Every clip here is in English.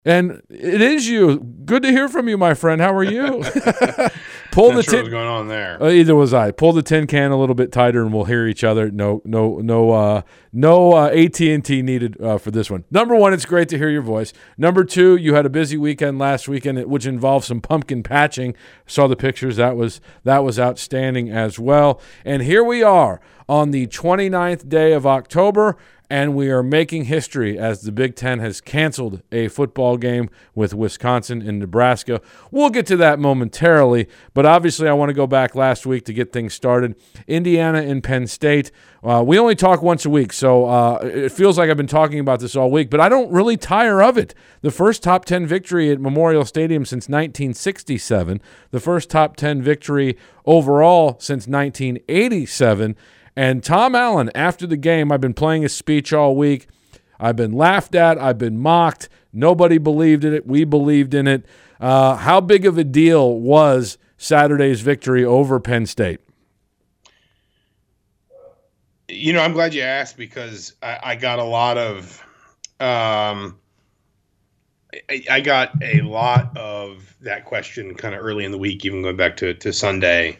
And it is you. Good to hear from you, my friend. How are you? Pull the tin. What's going on there? Either was I. Pull the tin can a little bit tighter, and we'll hear each other. No AT&T needed for this one. Number one, it's great to hear your voice. Number two, you had a busy weekend last weekend, which involved some pumpkin patching. Saw the pictures. That was outstanding as well. And here we are on the 29th day of October. And we are making history as the Big Ten has canceled a football game with Wisconsin and Nebraska. We'll get to that momentarily, but obviously I want to go back last week to get things started. Indiana and Penn State. We only talk once a week, so it feels like I've been talking about this all week, but I don't really tire of it. The first top 10 victory at Memorial Stadium since 1967. The first top 10 victory overall since 1987. And Tom Allen, after the game, I've been playing his speech all week. I've been laughed at. I've been mocked. Nobody believed in it. We believed in it. How big of a deal was Saturday's victory over Penn State? You know, I'm glad you asked because I got a lot of I got a lot of that question kind of early in the week, even going back to Sunday.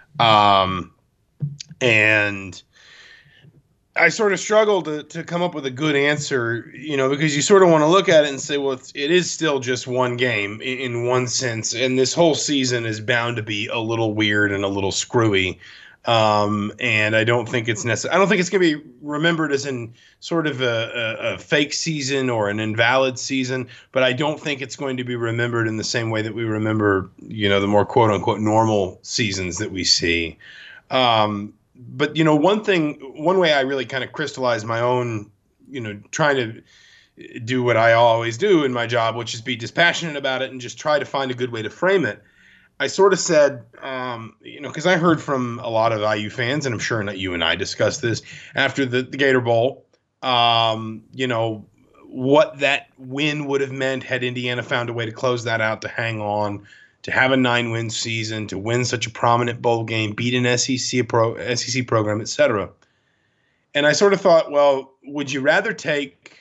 And I sort of struggled to come up with a good answer, you know, because you sort of want to look at it and say, well, it is still just one game in one sense. And this whole season is bound to be a little weird and a little screwy. And I don't think it's necessary. I don't think it's going to be remembered as in sort of a fake season or an invalid season, but I don't think it's going to be remembered in the same way that we remember, you know, the more quote unquote normal seasons that we see. But, you know, one way I really kind of crystallized my own, you know, trying to do what I always do in my job, which is be dispassionate about it and just try to find a good way to frame it. I sort of said, you know, because I heard from a lot of IU fans, and I'm sure that you and I discussed this after the Gator Bowl, you know, what that win would have meant had Indiana found a way to close that out, to hang on, to have a 9-win season, to win such a prominent bowl game, beat an SEC program, et cetera. And I sort of thought, well, would you rather take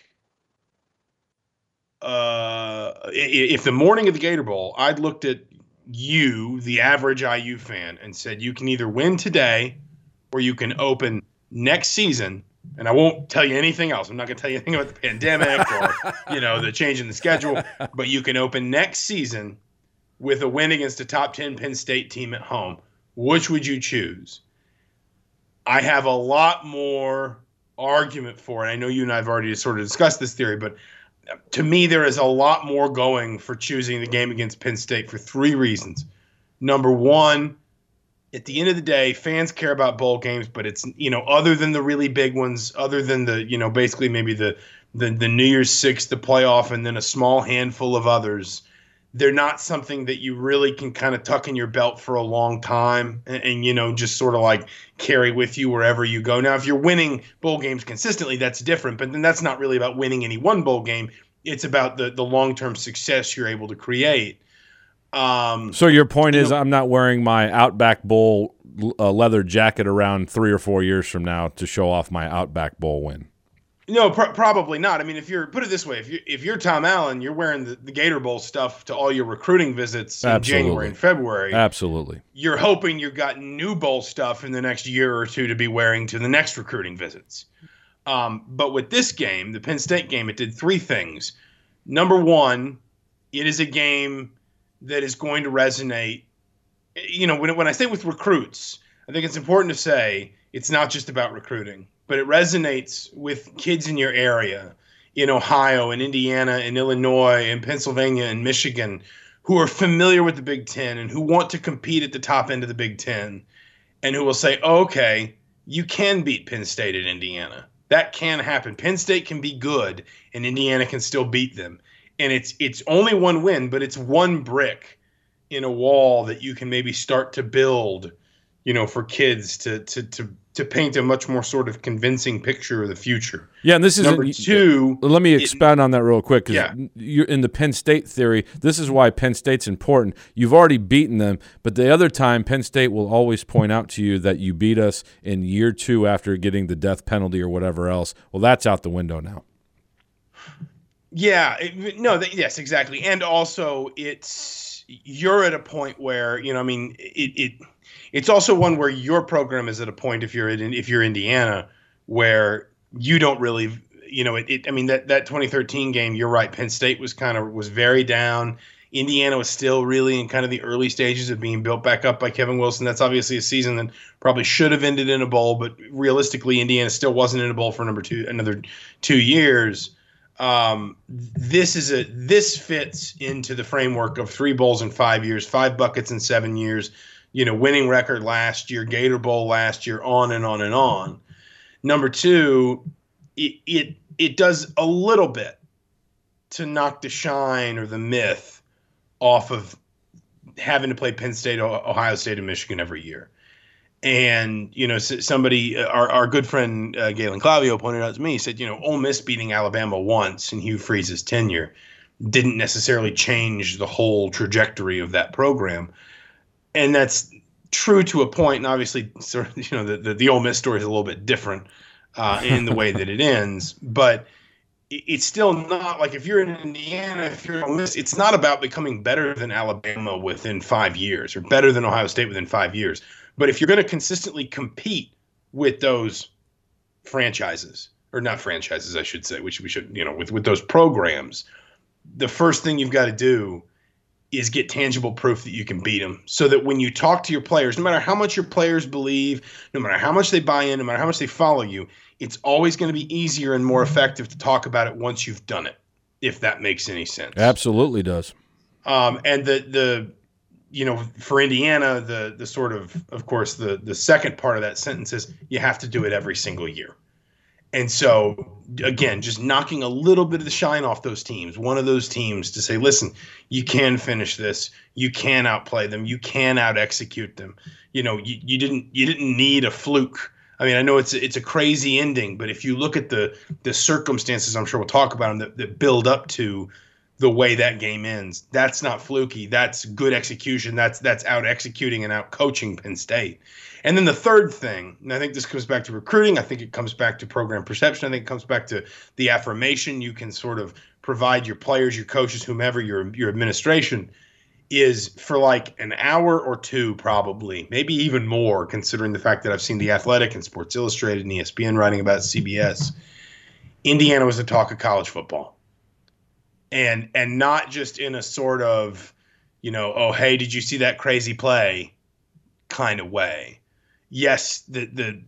if the morning of the Gator Bowl, I'd looked at you, the average IU fan, and said you can either win today or you can open next season, and I won't tell you anything else. I'm not going to tell you anything about the pandemic or, you know, the change in the schedule, but you can open next season with a win against a top 10 Penn State team at home. Which would you choose? I have a lot more argument for it. I know you and I have already sort of discussed this theory, but to me, there is a lot more going for choosing the game against Penn State for three reasons. Number one, at the end of the day, fans care about bowl games, but it's, you know, other than the really big ones, other than the, you know, basically maybe the New Year's Six, the playoff, and then a small handful of others, they're not something that you really can kind of tuck in your belt for a long time and, you know, just sort of like carry with you wherever you go. Now, if you're winning bowl games consistently, that's different, but then that's not really about winning any one bowl game. It's about the long-term success you're able to create. So your point is, I'm not wearing my Outback Bowl leather jacket around 3 or 4 years from now to show off my Outback Bowl win. No, probably not. I mean, put it this way, if you're Tom Allen, you're wearing the Gator Bowl stuff to all your recruiting visits in January and February. Absolutely. You're hoping you've got new bowl stuff in the next year or two to be wearing to the next recruiting visits. But with this game, the Penn State game, it did three things. Number one, it is a game that is going to resonate. You know, when I say with recruits, I think it's important to say it's not just about recruiting, but it resonates with kids in your area, in Ohio and Indiana and Illinois and Pennsylvania and Michigan, who are familiar with the Big Ten and who want to compete at the top end of the Big Ten, and who will say, oh, okay, you can beat Penn State at Indiana. That can happen. Penn State can be good, and Indiana can still beat them. And it's only one win, but it's one brick in a wall that you can maybe start to build, you know, for kids to paint a much more sort of convincing picture of the future. Yeah, and this is number two. Let me expound on that real quick, because you're in the Penn State theory. This is why Penn State's important. You've already beaten them, but the other time, Penn State will always point out to you that you beat us in year 2 after getting the death penalty or whatever else. Well, that's out the window now. Yeah, yes, exactly. And also you're at a point where, I mean, it's also one where your program is at a point, if you're Indiana, where you don't really, I mean, that 2013 game, you're right. Penn State was very down. Indiana was still really in kind of the early stages of being built back up by Kevin Wilson. That's obviously a season that probably should have ended in a bowl, but realistically, Indiana still wasn't in a bowl for another 2 years. This fits into the framework of 3 bowls in 5 years, 5 buckets in 7 years, winning record last year, Gator Bowl last year, on and on and on. Number 2, it does a little bit to knock the shine or the myth off of having to play Penn State, Ohio State, and Michigan every year. And, somebody, our good friend Galen Clavio pointed out to me, he said, Ole Miss beating Alabama once in Hugh Freeze's tenure didn't necessarily change the whole trajectory of that program. And that's true to a point. And obviously, sort of, the Ole Miss story is a little bit different in the way that it ends. But it's still not like, if you're in Indiana, if you're in Ole Miss, it's not about becoming better than Alabama within 5 years or better than Ohio State within 5 years. But if you're going to consistently compete with those franchises, or not franchises, I should say, which we should, with those programs, the first thing you've got to do is get tangible proof that you can beat them, so that when you talk to your players, no matter how much your players believe, no matter how much they buy in, no matter how much they follow you, it's always going to be easier and more effective to talk about it once you've done it, if that makes any sense. Absolutely does. And for Indiana, the sort of course, the second part of that sentence is you have to do it every single year. And so, again, just knocking a little bit of the shine off those teams, one of those teams, to say, listen, you can finish this. You can outplay them. You can out-execute them. You didn't need a fluke. I mean, I know it's a crazy ending, but if you look at the circumstances, I'm sure we'll talk about them, that build up to the way that game ends, that's not fluky. That's good execution. That's out executing and out coaching Penn State. And then the third thing, and I think this comes back to recruiting. I think it comes back to program perception. I think it comes back to the affirmation you can sort of provide your players, your coaches, whomever, your administration, is for like an hour or two, probably, maybe even more, considering the fact that I've seen The Athletic and Sports Illustrated and ESPN writing about CBS. Indiana was the talk of college football. And not just in a sort of, oh, hey, did you see that crazy play kind of way. Yes, the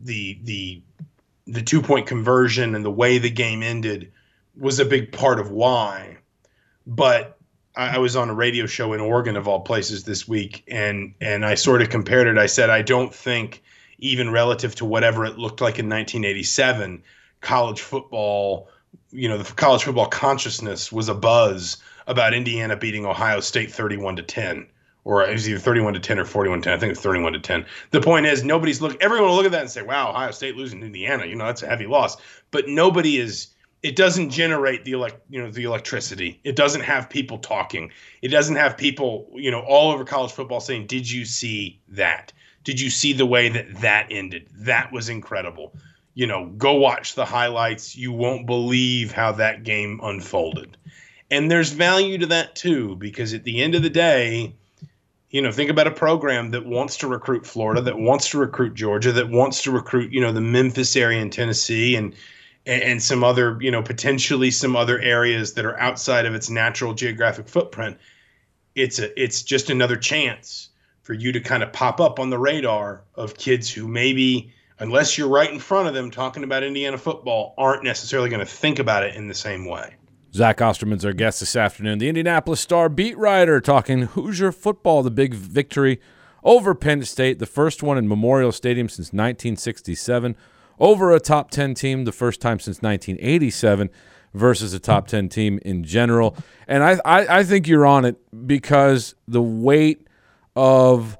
2-point conversion and the way the game ended was a big part of why. But I was on a radio show in Oregon, of all places, this week, and I sort of compared it. I said, I don't think, even relative to whatever it looked like in 1987, college football, the college football consciousness was abuzz about Indiana beating Ohio State 31-10, or it was either 31-10 or 41-10. I think it's 31-10. The point is, everyone will look at that and say, wow, Ohio State losing to Indiana, that's a heavy loss. But it doesn't generate the electricity. It doesn't have people talking. It doesn't have people, all over college football saying, did you see that? Did you see the way that ended? That was incredible. Go watch the highlights. You won't believe how that game unfolded. And there's value to that too, because at the end of the day, think about a program that wants to recruit Florida, that wants to recruit Georgia, that wants to recruit, the Memphis area in Tennessee and some other, potentially some other areas that are outside of its natural geographic footprint. It's just another chance for you to kind of pop up on the radar of kids who maybe, unless you're right in front of them talking about Indiana football, aren't necessarily going to think about it in the same way. Zach Osterman's our guest this afternoon, the Indianapolis Star beat writer, talking Hoosier football, the big victory over Penn State, the first one in Memorial Stadium since 1967, over a top 10 team, the first time since 1987, versus a top 10 team in general. And I think you're on it, because the weight of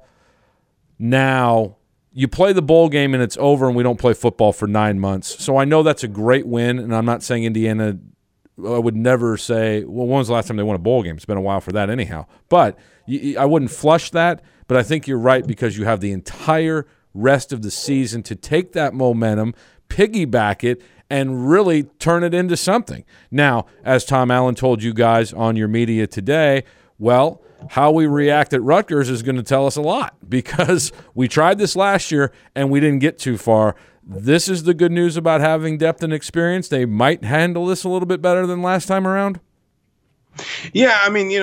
now – you play the bowl game and it's over and we don't play football for 9 months. So I know that's a great win, and I'm not saying Indiana – I would never say, well, when was the last time they won a bowl game? It's been a while for that anyhow. But I wouldn't flush that, but I think you're right, because you have the entire rest of the season to take that momentum, piggyback it, and really turn it into something. Now, as Tom Allen told you guys on your media today, well, how we react at Rutgers is going to tell us a lot, because we tried this last year and we didn't get too far. This is the good news about having depth and experience. They might handle this a little bit better than last time around. Yeah, I mean,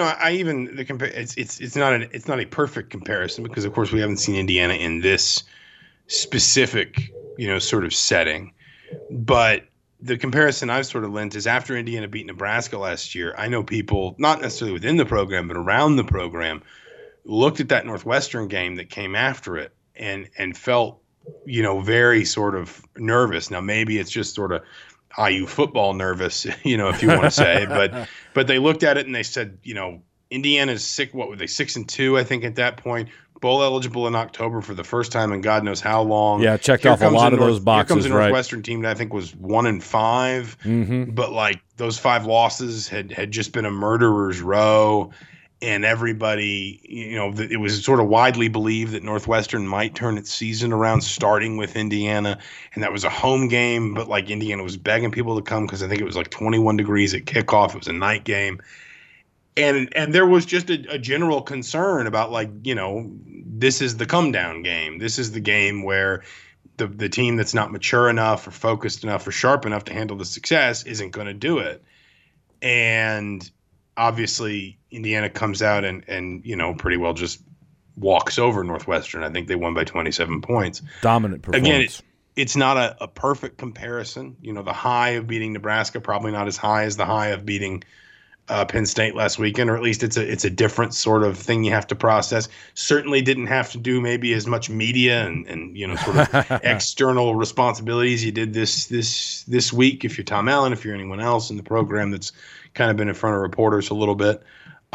it's not a perfect comparison, because of course we haven't seen Indiana in this specific, sort of setting. But the comparison I've sort of lent is after Indiana beat Nebraska last year, I know people, not necessarily within the program, but around the program, looked at that Northwestern game that came after it and felt, very sort of nervous. Now, maybe it's just sort of IU football nervous, if you want to say, but they looked at it and they said, Indiana's sick. What were they, 6-2, I think, at that point, bowl eligible in October for the first time in God knows how long. Yeah, checked off a lot of those boxes. Here comes a Northwestern team that I think was 1-5, but like those 5 losses had just been a murderer's row. And everybody, it was sort of widely believed that Northwestern might turn its season around starting with Indiana. And that was a home game, but like Indiana was begging people to come because I think it was like 21 degrees at kickoff. It was a night game. And there was just a general concern about this is the come down game. This is the game where the team that's not mature enough or focused enough or sharp enough to handle the success isn't going to do it. And obviously Indiana comes out and pretty well just walks over Northwestern. I think they won by 27 points. Dominant performance. Again, it's not a perfect comparison. The high of beating Nebraska, probably not as high as the high of beating Penn State last weekend, or at least it's a different sort of thing you have to process. Certainly didn't have to do maybe as much media and sort of external responsibilities you did this week. If you're Tom Allen, if you're anyone else in the program that's kind of been in front of reporters a little bit,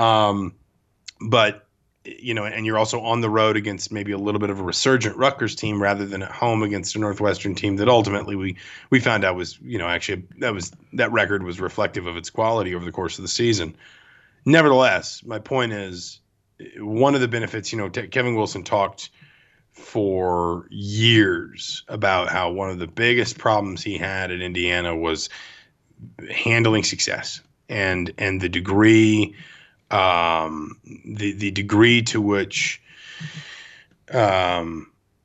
but and you're also on the road against maybe a little bit of a resurgent Rutgers team rather than at home against a Northwestern team that ultimately we found out was, actually that record was reflective of its quality over the course of the season. Nevertheless, my point is one of the benefits, Kevin Wilson talked for years about how one of the biggest problems he had at Indiana was handling success and the degree the degree to which, like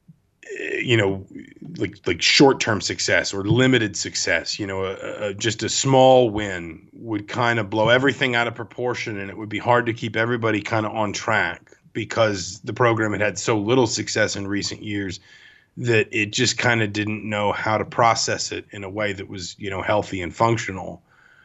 short-term success or limited success, just a small win would kind of blow everything out of proportion, and it would be hard to keep everybody kind of on track because the program had so little success in recent years that it just kind of didn't know how to process it in a way that was, healthy and functional.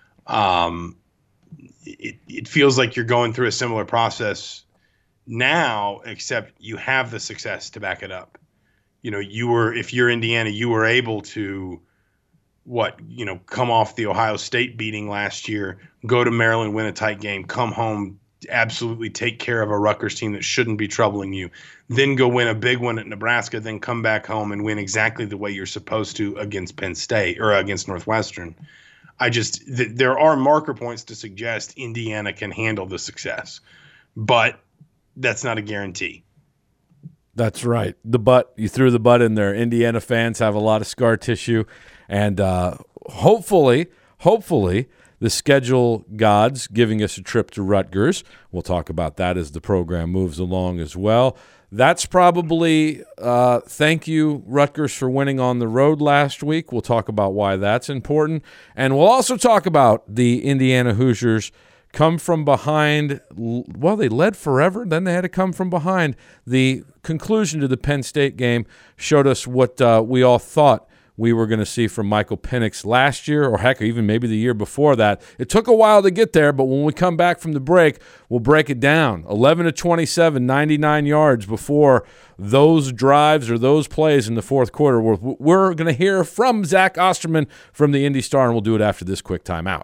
It feels like you're going through a similar process now, except you have the success to back it up. If you're Indiana, you were able to come off the Ohio State beating last year, go to Maryland, win a tight game, come home, absolutely take care of a Rutgers team that shouldn't be troubling you, then go win a big one at Nebraska, then come back home and win exactly the way you're supposed to against Penn State or against Northwestern. There are marker points to suggest Indiana can handle the success, but that's not a guarantee. That's right. You threw the but in there. Indiana fans have a lot of scar tissue, and hopefully the schedule gods giving us a trip to Rutgers. We'll talk about that as the program moves along as well. That's probably thank you, Rutgers, for winning on the road last week. We'll talk about why that's important. And we'll also talk about the Indiana Hoosiers come from behind. Well, they led forever. Then they had to come from behind. The conclusion to the Penn State game showed us what we all thought we were going to see from Michael Penix last year, or heck, even maybe the year before that. It took a while to get there, but when we come back from the break, we'll break it down. 11-27, 99 yards before those drives or those plays in the fourth quarter. We're going to hear from Zach Osterman from the Indy Star, and we'll do it after this quick timeout.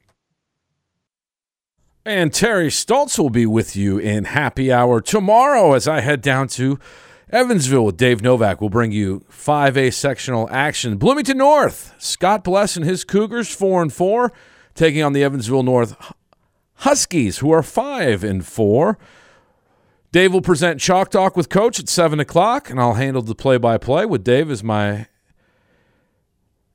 And Terry Stultz will be with you in happy hour tomorrow as I head down to Evansville with Dave Novak. Will bring you 5A sectional action. Bloomington North, Scott Bless and his Cougars 4-4, taking on the Evansville North Huskies, who are 5-4. Dave will present Chalk Talk with Coach at 7 o'clock, and I'll handle the play-by-play with Dave as my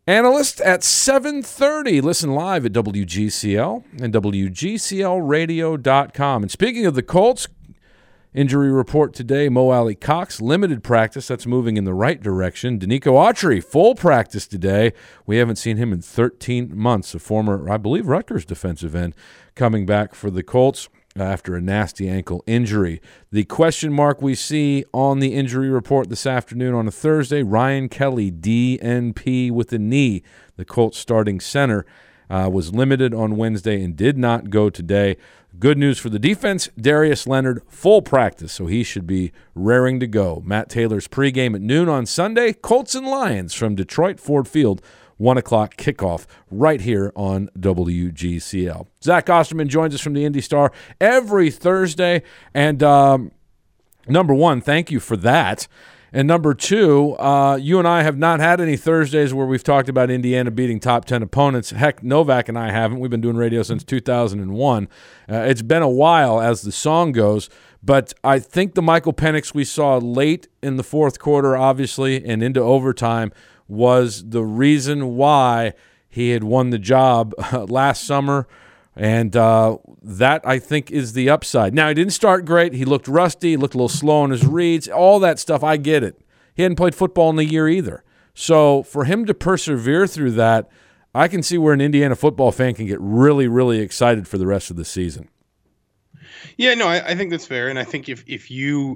Analyst at 7:30. Listen live at WGCL and WGCLradio.com. And speaking of the Colts, injury report today, Mo Alley Cox, limited practice. That's moving in the right direction. Danico Autry, full practice today. We haven't seen him in 13 months. A former, I believe, Rutgers defensive end coming back for the Colts after a nasty ankle injury. The question mark we see on the injury report this afternoon on a Thursday, Ryan Kelly, DNP with a knee. The Colts starting center was limited on Wednesday and did not go today. Good news for the defense, Darius Leonard, full practice, so he should be raring to go. Matt Taylor's pregame at noon on Sunday, Colts and Lions from Detroit Ford Field, 1 o'clock kickoff right here on WGCL. Zach Osterman joins us from the Indy Star every Thursday. And number one, thank you for that. And number two, you and I have not had any Thursdays where we've talked about Indiana beating top 10 opponents. Heck, Novak and I haven't. We've been doing radio since 2001. It's been a while, as the song goes. But I think the Michael Penix we saw late in the fourth quarter, obviously, and into overtime was the reason why he had won the job last summer. And that, I think, is the upside. Now, he didn't start great. He looked rusty. He looked a little slow on his reads. All that stuff, I get it. He hadn't played football in a year either. So for him to persevere through that, I can see where an Indiana football fan can get really, really excited for the rest of the season. Yeah, no, I think that's fair. And I think if you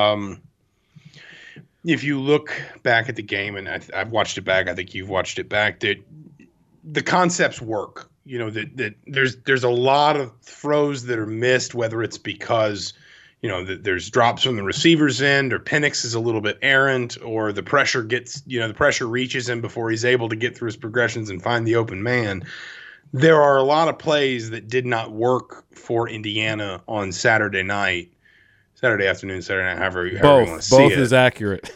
look back at the game, and I've watched it back, I think you've watched it back, that the concepts work. You know, that there's a lot of throws that are missed, whether it's because, you know, there's drops from the receiver's end, or Penix is a little bit errant, or the pressure reaches him before he's able to get through his progressions and find the open man. There are a lot of plays that did not work for Indiana on Saturday afternoon, Saturday night, however you want to see it. Both is accurate.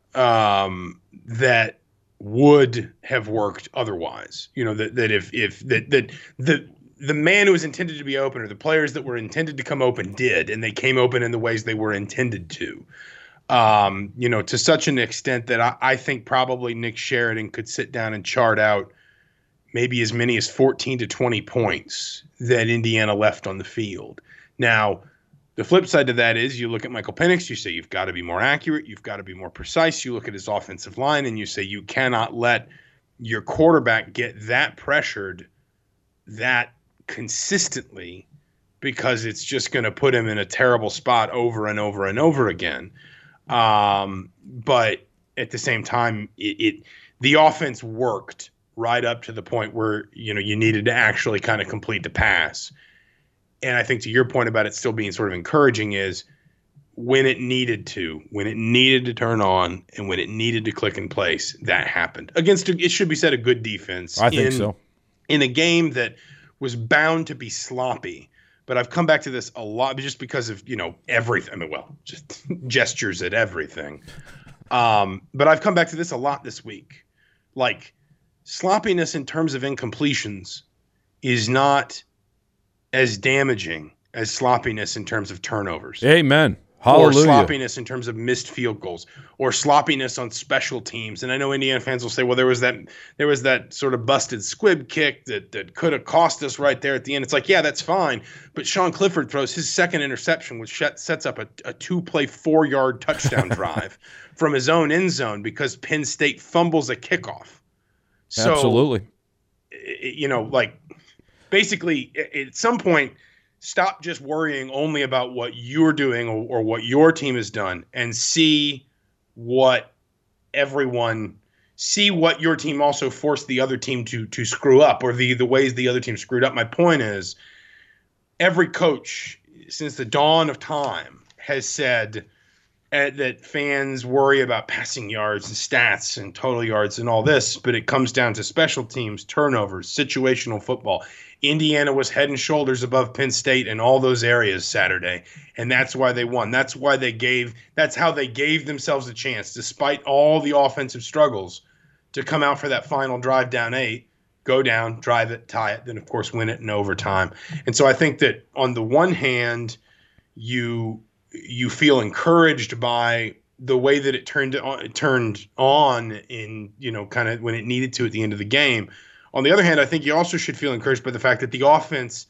That would have worked otherwise. You know, that if the man who was intended to be open, or the players that were intended to come open, did, and they came open in the ways they were intended to. You know, to such an extent that I think probably Nick Sheridan could sit down and chart out maybe as many as 14 to 20 points that Indiana left on the field. Now, the flip side to that is, you look at Michael Penix, you say you've got to be more accurate, you've got to be more precise. You look at his offensive line and you say you cannot let your quarterback get that pressured that consistently, because it's just going to put him in a terrible spot over and over and over again. But at the same time, the offense worked right up to the point where, you know, you needed to actually kind of complete the pass. And I think to your point about it still being sort of encouraging is when it needed to turn on and when it needed to click in place, that happened against, it should be said, a good defense. I think so. In a game that was bound to be sloppy. But I've come back to this a lot just because of, you know, everything. I mean, well, just gestures at everything. But I've come back to this a lot this week. Like, sloppiness in terms of incompletions is not as damaging as sloppiness in terms of turnovers. Amen. Hallelujah. Or sloppiness in terms of missed field goals, or sloppiness on special teams. And I know Indiana fans will say, well, there was that sort of busted squib kick that could have cost us right there at the end. It's like, yeah, that's fine. But Sean Clifford throws his second interception, which sets up a 2-play 4-yard touchdown drive from his own end zone because Penn State fumbles a kickoff. So, absolutely. You know, like, basically, at some point, stop just worrying only about what you're doing or what your team has done, and see what your team also forced the other team to screw up, or the ways the other team screwed up. My point is, every coach since the dawn of time has said that fans worry about passing yards and stats and total yards and all this, but it comes down to special teams, turnovers, situational football. Indiana was head and shoulders above Penn State in all those areas Saturday, and that's why they won. That's how they gave themselves a chance, despite all the offensive struggles, to come out for that final drive down 8, go down, drive it, tie it, then of course win it in overtime. And so I think that on the one hand, you feel encouraged by the way that it turned on in, kind of when it needed to at the end of the game. On the other hand, I think you also should feel encouraged by the fact that the offense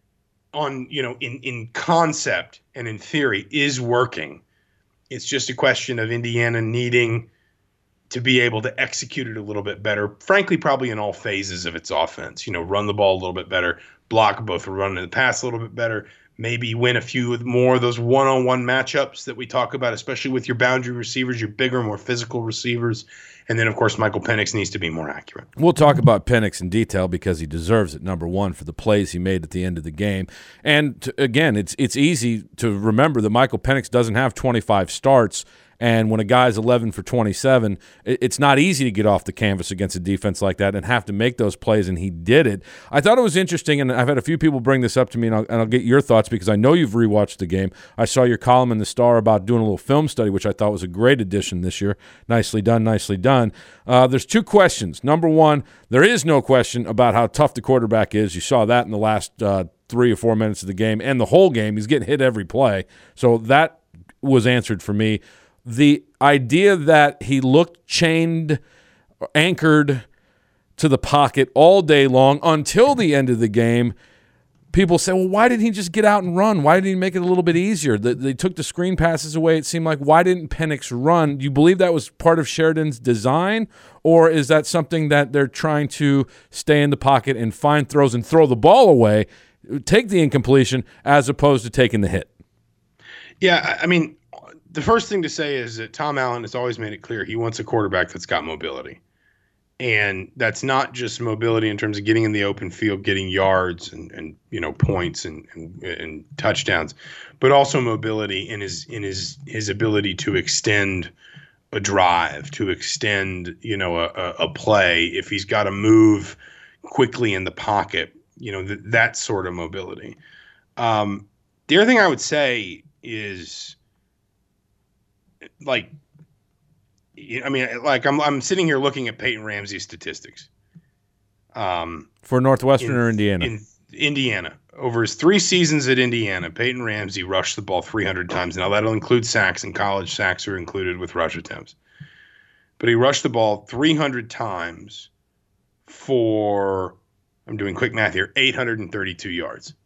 in concept and in theory is working. It's just a question of Indiana needing to be able to execute it a little bit better, frankly, probably in all phases of its offense. Run the ball a little bit better, block both the run and the pass a little bit better, maybe win a few more of those one-on-one matchups that we talk about, especially with your boundary receivers, your bigger, more physical receivers. And then, of course, Michael Penix needs to be more accurate. We'll talk about Penix in detail because he deserves it, number one, for the plays he made at the end of the game. And, again, it's easy to remember that Michael Penix doesn't have 25 starts. And when a guy's 11 for 27, it's not easy to get off the canvas against a defense like that and have to make those plays, and he did it. I thought it was interesting, and I've had a few people bring this up to me, and I'll get your thoughts because I know you've rewatched the game. I saw your column in the Star about doing a little film study, which I thought was a great addition this year. Nicely done, nicely done. There's two questions. Number one, there is no question about how tough the quarterback is. You saw that in the last 3 or 4 minutes of the game and the whole game. He's getting hit every play. So that was answered for me. The idea that he looked chained, anchored to the pocket all day long until the end of the game, people say, well, why didn't he just get out and run? Why didn't he make it a little bit easier? They took the screen passes away. It seemed like, why didn't Penix run? Do you believe that was part of Sheridan's design, or is that something that they're trying to stay in the pocket and find throws and throw the ball away, take the incompletion, as opposed to taking the hit? Yeah, I mean, the first thing to say is that Tom Allen has always made it clear he wants a quarterback that's got mobility. And that's not just mobility in terms of getting in the open field, getting yards and points and touchdowns, but also mobility in his ability to extend a drive, to extend, a play if he's got to move quickly in the pocket, that sort of mobility. The other thing I would say is, I'm sitting here looking at Peyton Ramsey's statistics. For Northwestern or Indiana? In Indiana. Over his 3 seasons at Indiana, Peyton Ramsey rushed the ball 300 times. Now, that'll include sacks, and college sacks are included with rush attempts. But he rushed the ball 300 times for, I'm doing quick math here, 832 yards.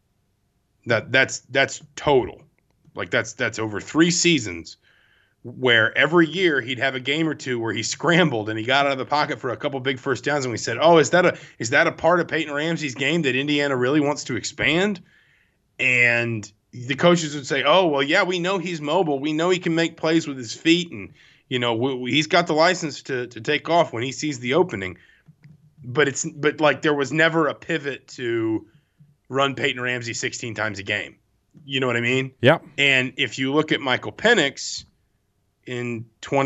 That's total. That's over 3 seasons, where every year he'd have a game or two where he scrambled and he got out of the pocket for a couple big first downs, and we said, oh, is that a part of Peyton Ramsey's game that Indiana really wants to expand? And the coaches would say, oh, well, yeah, we know he's mobile. We know he can make plays with his feet, and, he's got the license to take off when he sees the opening. But there was never a pivot to run Peyton Ramsey 16 times a game. You know what I mean? Yeah. And if you look at Michael Penix in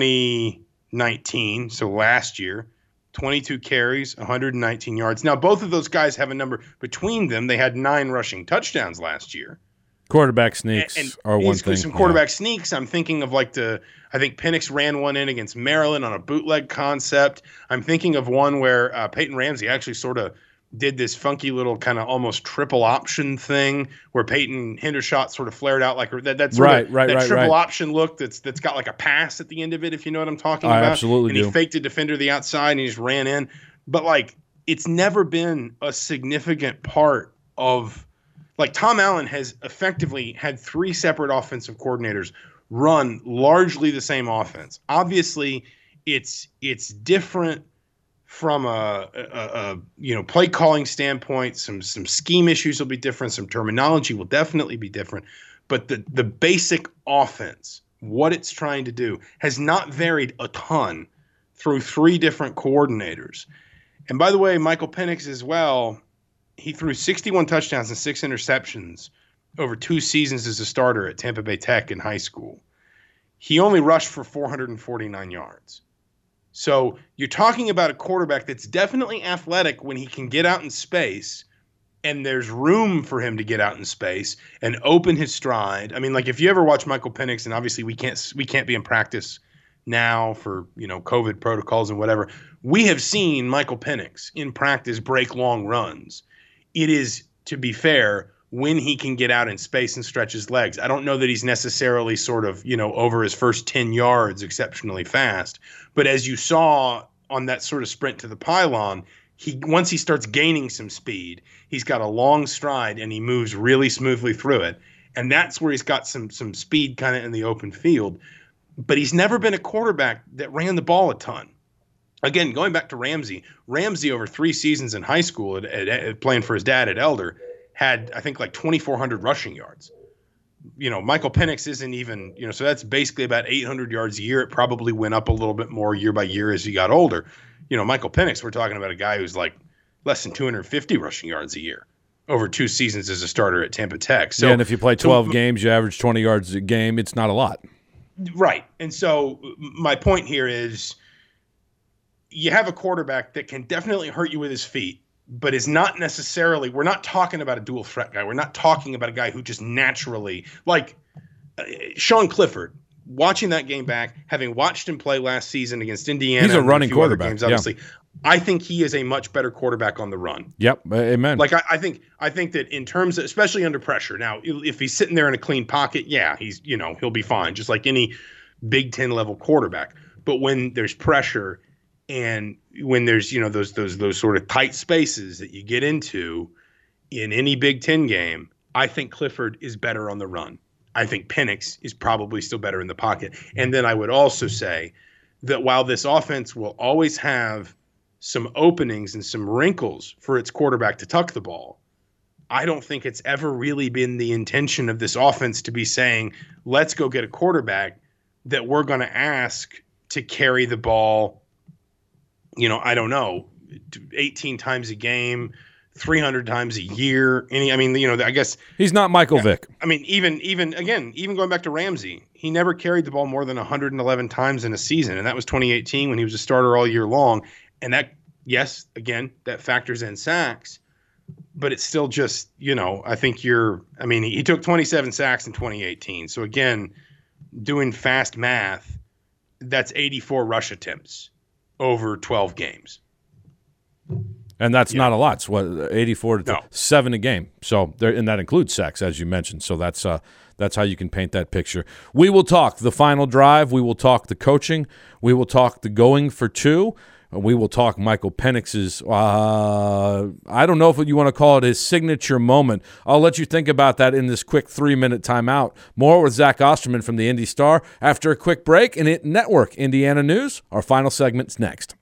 2019, so last year, 22 carries, 119 yards. Now, both of those guys have a number between them. They had 9 rushing touchdowns last year. Quarterback sneaks are one thing. Some quarterback sneaks. I'm thinking of I think Penix ran one in against Maryland on a bootleg concept. I'm thinking of one where Peyton Ramsey actually sort of did this funky little kind of almost triple option thing where Peyton Hendershot sort of flared out like that triple option look that's got like a pass at the end of it, if you know what I'm talking about. Absolutely and do. He faked a defender to the outside and he just ran in. But it's never been a significant part of Tom Allen has effectively had 3 separate offensive coordinators run largely the same offense. Obviously, it's different from a play calling standpoint. Some scheme issues will be different. Some terminology will definitely be different. But the basic offense, what it's trying to do, has not varied a ton through 3 different coordinators. And by the way, Michael Penix as well, he threw 61 touchdowns and 6 interceptions over 2 seasons as a starter at Tampa Bay Tech in high school. He only rushed for 449 yards. So you're talking about a quarterback that's definitely athletic when he can get out in space, and there's room for him to get out in space and open his stride. I mean, if you ever watch Michael Penix, and obviously we can't be in practice now for COVID protocols and whatever. We have seen Michael Penix in practice break long runs. It is, to be fair, when he can get out in space and stretch his legs. I don't know that he's necessarily sort of, over his first 10 yards exceptionally fast. But as you saw on that sort of sprint to the pylon, once he starts gaining some speed, he's got a long stride and he moves really smoothly through it. And that's where he's got some speed kind of in the open field. But he's never been a quarterback that ran the ball a ton. Again, going back to Ramsey over 3 seasons in high school playing for his dad at Elder had, I think, like 2,400 rushing yards. Michael Penix isn't even, so that's basically about 800 yards a year. It probably went up a little bit more year by year as he got older. Michael Penix, we're talking about a guy who's like less than 250 rushing yards a year over 2 seasons as a starter at Tampa Tech. So, and if you play 12 games, you average 20 yards a game. It's not a lot. Right. And so my point here is you have a quarterback that can definitely hurt you with his feet, but is not necessarily – we're not talking about a dual threat guy. We're not talking about a guy who just naturally – like Sean Clifford, watching that game back, having watched him play last season against Indiana. He's a running quarterback. Games, obviously. Yeah. I think he is a much better quarterback on the run. Yep, amen. Like I think that in terms of, especially under pressure. Now, if he's sitting there in a clean pocket, yeah, he's he'll be fine, just like any Big Ten level quarterback. But when there's pressure and when there's those sort of tight spaces that you get into in any Big Ten game, I think Clifford is better on the run. I think Penix is probably still better in the pocket. And then I would also say that while this offense will always have some openings and some wrinkles for its quarterback to tuck the ball, I don't think it's ever really been the intention of this offense to be saying, let's go get a quarterback that we're going to ask to carry the ball, I don't know, 18 times a game, 300 times a year. I guess he's not Michael Vick. I mean, even going back to Ramsey, he never carried the ball more than 111 times in a season. And that was 2018 when he was a starter all year long. And that, yes, again, that factors in sacks, but it's still just, I think he took 27 sacks in 2018. So again, doing fast math, that's 84 rush attempts over 12 games. And that's not a lot. It's 84 to 7 a game. So and that includes sacks, as you mentioned. So that's how you can paint that picture. We will talk the final drive. We will talk the coaching. We will talk the going for 2. We will talk Michael Penix's, I don't know if you want to call it his signature moment. I'll let you think about that in this quick 3-minute timeout. More with Zach Osterman from the Indy Star after a quick break in It Network Indiana News. Our final segment's next.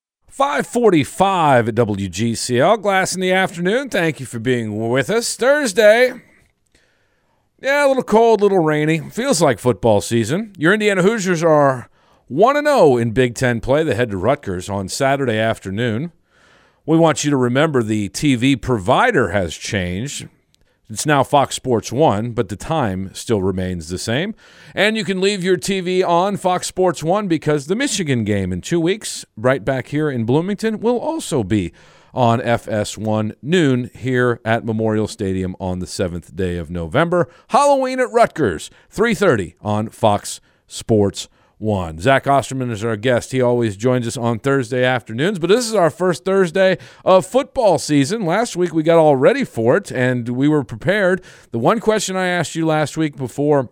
5:45 at WGCL. Glass in the afternoon. Thank you for being with us. Thursday. Yeah, a little cold, a little rainy. Feels like football season. Your Indiana Hoosiers are 1-0 in Big Ten play. They head to Rutgers on Saturday afternoon. We want you to remember the TV provider has changed. It's now Fox Sports 1, but the time still remains the same. And you can leave your TV on Fox Sports 1 because the Michigan game in 2 weeks, right back here in Bloomington, will also be on FS1 noon here at Memorial Stadium on the 7th day of November. Halloween at Rutgers, 3:30 on Fox Sports 1. Zach Osterman is our guest. He always joins us on Thursday afternoons, but this is our first Thursday of football season. Last week we got all ready for it, and we were prepared. The one question I asked you last week before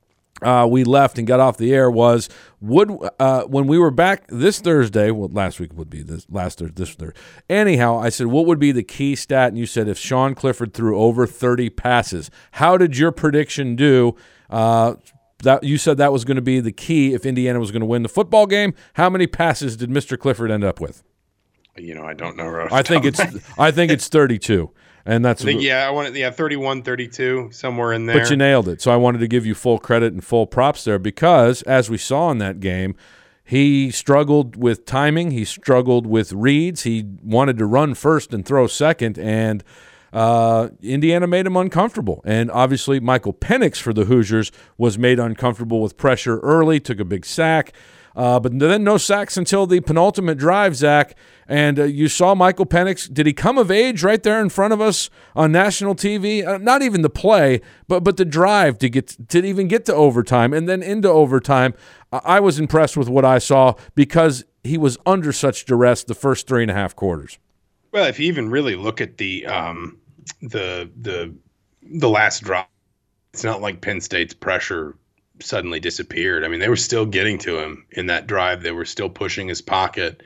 we left and got off the air was, when we were back this Thursday, well, last week would be this Thursday. Anyhow, I said, what would be the key stat? And you said if Sean Clifford threw over 30 passes. How did your prediction do? That you said that was going to be the key if Indiana was going to win the football game. How many passes did Mr. Clifford end up with? I don't know. I think it's 32. And that's 31, 32, somewhere in there. But you nailed it. So I wanted to give you full credit and full props there because, as we saw in that game, he struggled with timing. He struggled with reads. He wanted to run first and throw second, and Indiana made him uncomfortable. And obviously Michael Penix for the Hoosiers was made uncomfortable with pressure early, took a big sack. But then no sacks until the penultimate drive, Zach. And you saw Michael Penix. Did he come of age right there in front of us on national TV? Not even the play, but the drive to even get to overtime and then into overtime. I was impressed with what I saw because he was under such duress the first 3.5 quarters. Well, if you even really look at the the last drive. It's not like Penn State's pressure suddenly disappeared. I mean, they were still getting to him in that drive. They were still pushing his pocket.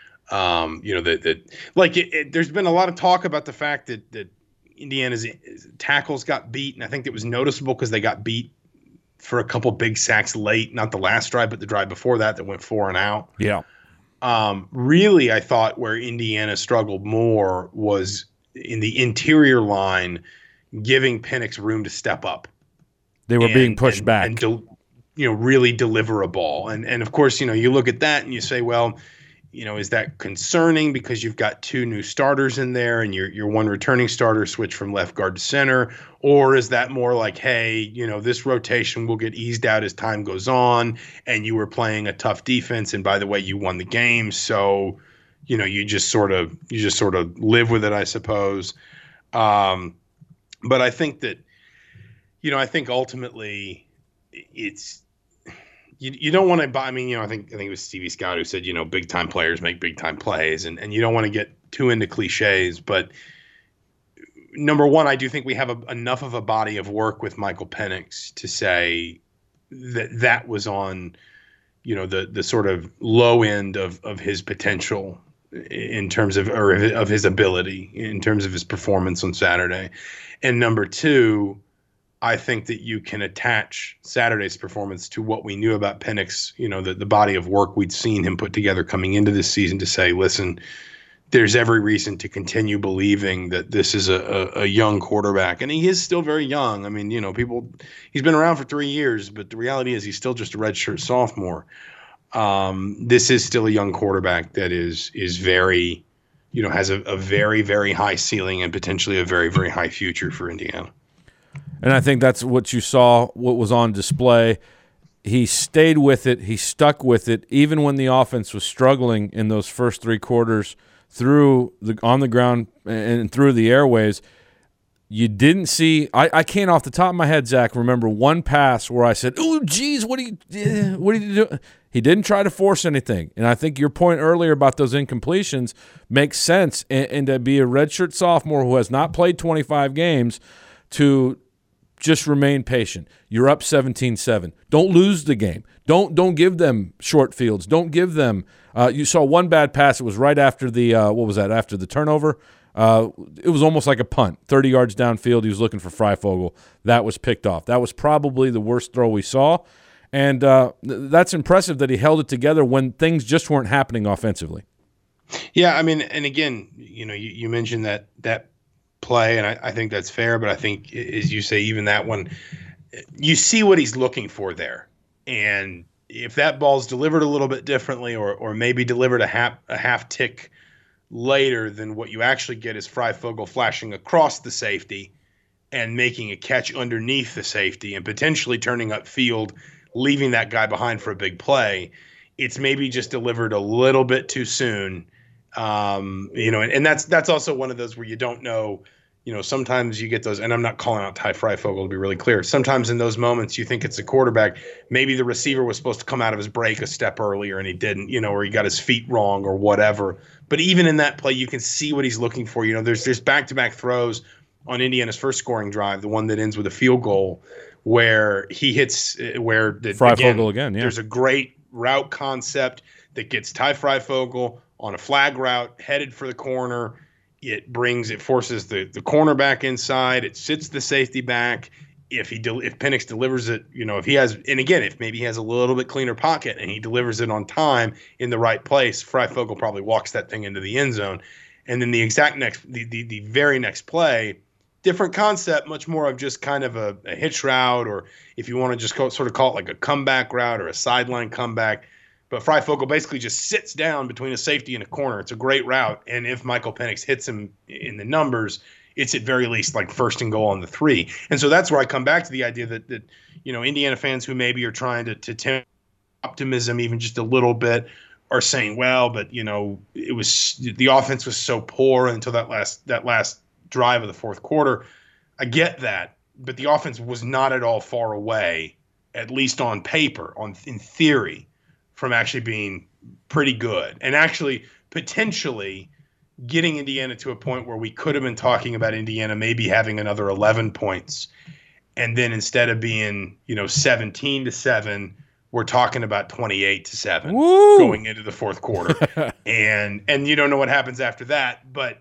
There's been a lot of talk about the fact that Indiana's tackles got beat, and I think it was noticeable because they got beat for a couple big sacks late, not the last drive, but the drive before that went 4 and out. Yeah. Really, I thought where Indiana struggled more was in the interior line, giving Penix room to step up. They were being pushed back. And really deliver a ball. And of course, you look at that and you say, well, is that concerning because you've got 2 new starters in there and your one returning starter switch from left guard to center? Or is that more like, hey, this rotation will get eased out as time goes on, and you were playing a tough defense, and by the way, you won the game, so you just sort of live with it, I suppose. But I think that I think ultimately it's you don't want to buy. I mean, I think it was Stevie Scott who said, big time players make big time plays, and you don't want to get too into cliches. But number one, I do think we have enough of a body of work with Michael Penix to say that was on, the sort of low end of his potential in terms of his ability in terms of his performance on Saturday, and number two, I think that you can attach Saturday's performance to what we knew about Penix, the body of work we'd seen him put together coming into this season to say, listen, there's every reason to continue believing that this is a young quarterback. And he is still very young. I mean, he's been around for 3 years, but the reality is he's still just a redshirt sophomore. This is still a young quarterback that is very, has a very, very high ceiling and potentially a very, very high future for Indiana. And I think that's what you saw, what was on display. He stayed with it. He stuck with it, even when the offense was struggling in those first 3 quarters on the ground and through the airways. You didn't see – I can't off the top of my head, Zach, remember one pass where I said, oh, geez, what are you doing? He didn't try to force anything. And I think your point earlier about those incompletions makes sense. And to be a redshirt sophomore who has not played 25 games to – just remain patient. You're up 17-7. Don't lose the game. Don't give them short fields. Don't give them you saw one bad pass. It was right after the after the turnover. It was almost like a punt. 30 yards downfield. He was looking for Freifogel. That was picked off. That was probably the worst throw we saw. And that's impressive that he held it together when things just weren't happening offensively. Yeah, I mean, and again, you mentioned that play, and I think that's fair, but I think, as you say, even that one, you see what he's looking for there. And if that ball's delivered a little bit differently or maybe delivered a half tick later than what you actually get is Freifogel flashing across the safety and making a catch underneath the safety and potentially turning upfield, leaving that guy behind for a big play, it's maybe just delivered a little bit too soon. And that's also one of those where you don't know, sometimes you get those, and I'm not calling out Ty Freifogel to be really clear. Sometimes in those moments you think it's a quarterback. Maybe the receiver was supposed to come out of his break a step earlier and he didn't, or he got his feet wrong or whatever. But even in that play, you can see what he's looking for. There's back-to-back throws on Indiana's first scoring drive, the one that ends with a field goal, where he hits Freifogel again. Yeah. There's a great route concept that gets Ty Freifogel on a flag route headed for the corner. It forces the corner back inside. It sits the safety back. If Penix delivers it, if maybe he has a little bit cleaner pocket and he delivers it on time in the right place, Freifogel probably walks that thing into the end zone. And then the very next play, different concept, much more of just kind of a hitch route, or if you want to just sort of call it like a comeback route or a sideline comeback. But Freifogel basically just sits down between a safety and a corner. It's a great route. And if Michael Penix hits him in the numbers, it's at very least like 1st and goal on the 3. And so that's where I come back to the idea that Indiana fans who maybe are trying to tempt optimism even just a little bit are saying, well, but it was the offense was so poor until that last drive of the fourth quarter. I get that, but the offense was not at all far away, at least on paper, in theory, from actually being pretty good and actually potentially getting Indiana to a point where we could have been talking about Indiana maybe having another 11 points. And then instead of being, 17-7, we're talking about 28-7 going into the fourth quarter. and you don't know what happens after that. But,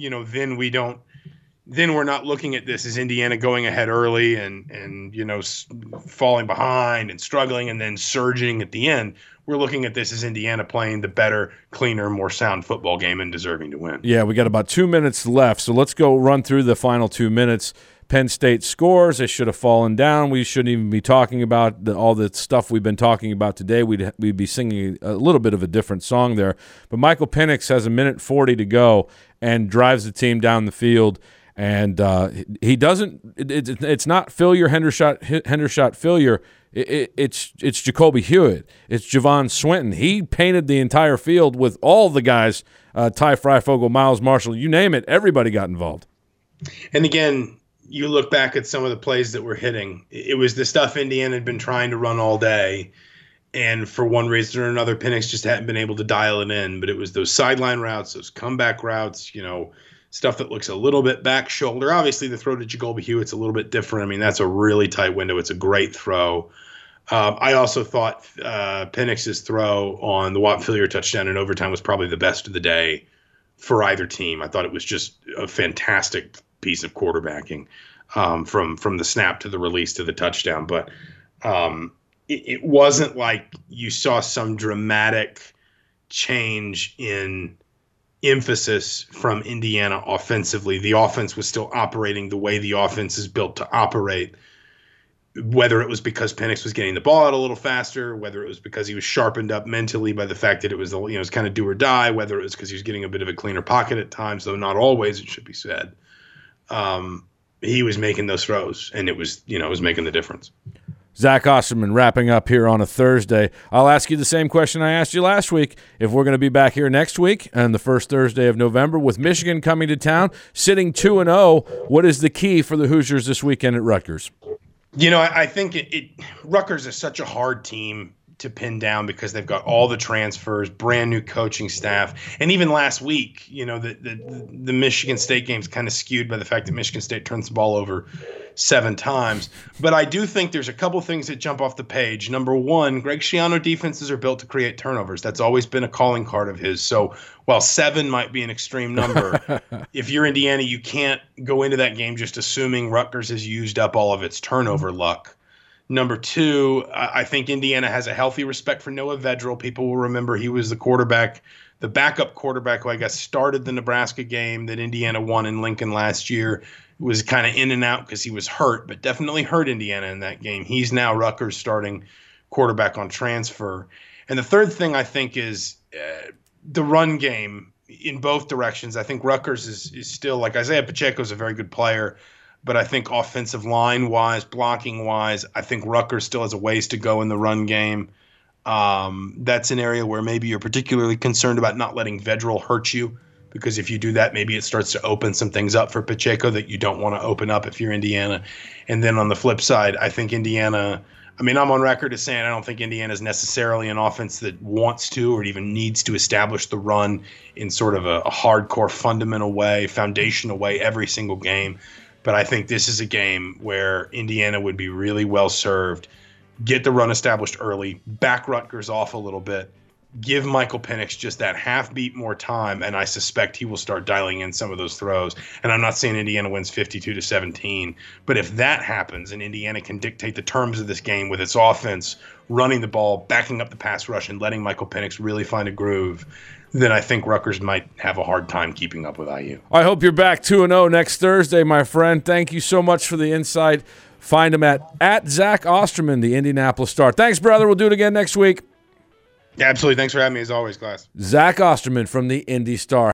then we're not looking at this as Indiana going ahead early and falling behind and struggling and then surging at the end. We're looking at this as Indiana playing the better, cleaner, more sound football game and deserving to win. Yeah, we got about 2 minutes left, so let's go run through the final 2 minutes. Penn State scores. They should have fallen down. We shouldn't even be talking about all the stuff we've been talking about today. We'd be singing a little bit of a different song there. But Michael Penix has 1:40 to go and drives the team down the field. And he doesn't. It's not failure, Hendershot failure. It's Jacoby Hewitt. It's Javon Swinton. He painted the entire field with all the guys. Ty Freifogel, Miles Marshall, you name it. Everybody got involved. And again, you look back at some of the plays that were hitting. It was the stuff Indiana had been trying to run all day. And for one reason or another, Penix just hadn't been able to dial it in. But it was those sideline routes, those comeback routes, stuff that looks a little bit back shoulder. Obviously, the throw to Jacoby Hewitt's a little bit different. I mean, that's a really tight window. It's a great throw. I also thought Penix's throw on the Whop Phillier touchdown in overtime was probably the best of the day for either team. I thought it was just a fantastic piece of quarterbacking from the snap to the release to the touchdown. But it wasn't like you saw some dramatic change in emphasis from Indiana offensively. The offense was still operating the way the offense is built to operate, whether it was because Penix was getting the ball out a little faster, whether it was because he was sharpened up mentally by the fact that it was, it's kind of do or die, whether it was because he was getting a bit of a cleaner pocket at times, though not always, it should be said. He was making those throws, and it was making the difference. Zach Osterman wrapping up here on a Thursday. I'll ask you the same question I asked you last week. If we're going to be back here next week and the first Thursday of November with Michigan coming to town, sitting 2-0, what is the key for the Hoosiers this weekend at Rutgers? I think Rutgers is such a hard team to pin down because they've got all the transfers, brand new coaching staff. And even last week, the Michigan State game's kind of skewed by the fact that Michigan State turns the ball over 7 times. But I do think there's a couple things that jump off the page. Number one, Greg Schiano defenses are built to create turnovers. That's always been a calling card of his. So while 7 might be an extreme number, if you're Indiana, you can't go into that game just assuming Rutgers has used up all of its turnover luck. Number two, I think Indiana has a healthy respect for Noah Vedral. People will remember he was the backup quarterback who I guess started the Nebraska game that Indiana won in Lincoln last year. Was kind of in and out because he was hurt, but definitely hurt Indiana in that game. He's now Rutgers' starting quarterback on transfer. And the third thing I think is the run game in both directions. I think Rutgers is still, like Isaiah Pacheco is a very good player, but I think offensive line-wise, blocking-wise, I think Rutgers still has a ways to go in the run game. That's an area where maybe you're particularly concerned about not letting Vedral hurt you, because if you do that, maybe it starts to open some things up for Pacheco that you don't want to open up if you're Indiana. And then on the flip side, I think Indiana – I'm on record as saying I don't think Indiana is necessarily an offense that wants to or even needs to establish the run in sort of a hardcore, fundamental way, foundational way every single game. But I think this is a game where Indiana would be really well served. Get the run established early, back Rutgers off a little bit, give Michael Penix just that half beat more time, and I suspect he will start dialing in some of those throws. And I'm not saying Indiana wins 52-17, but if that happens and Indiana can dictate the terms of this game with its offense, running the ball, backing up the pass rush, and letting Michael Penix really find a groove, then I think Rutgers might have a hard time keeping up with IU. I hope you're back 2-0 next Thursday, my friend. Thank you so much for the insight. Find him at Zach Osterman, the Indianapolis Star. Thanks, brother. We'll do it again next week. Yeah, absolutely. Thanks for having me, as always, class. Zach Osterman from the Indy Star.